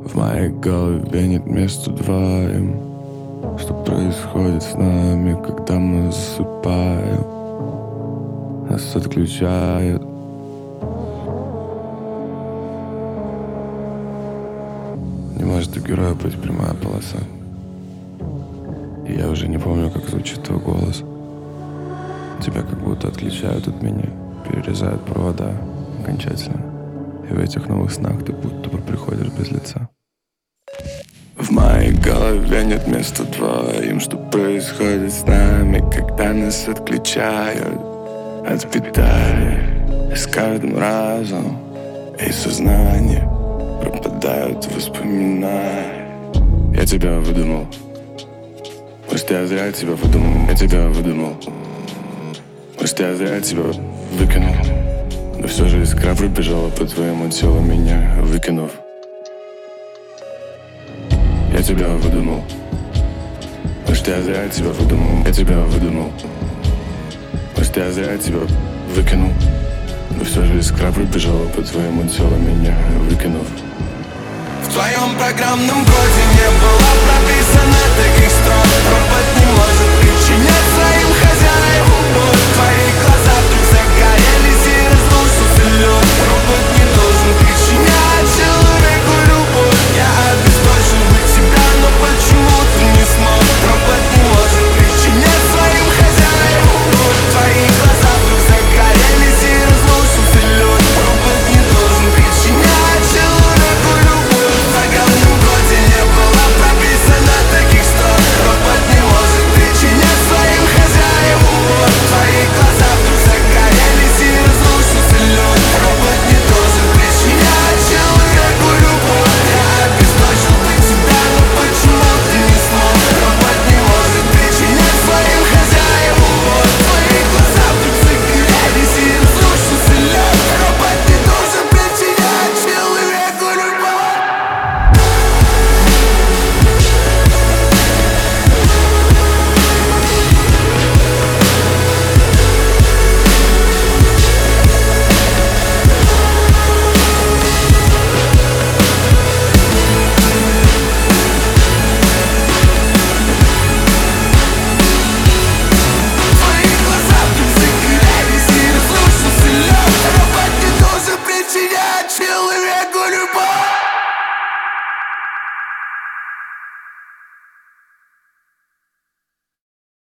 В моей голове нет места двоим. Что происходит с нами, когда мы засыпаем? Нас отключают. Не может у героя быть прямая полоса. И я уже не помню, как звучит твой голос. Тебя как будто отключают от меня, перерезают провода окончательно. И в этих новых снах ты будто бы приходишь без лица. В моей голове нет места двоим. Что происходит с нами, когда нас отключают от питания? И с каждым разом из сознания пропадают воспоминания. Я тебя выдумал. Может, я зря тебя выдумал. Я тебя выдумал. Может, я зря тебя выкинул. Но все же искра пробежала по твоему телу, меня выкинув. Я тебя выдумал. Может, я зря тебя выдумал. Я тебя выдумал. Может, я зря тебя выкинул. Но все же искра пробежала по твоему телу, меня выкинув. В твоем программном коде не было прописано таких строк. Робот не может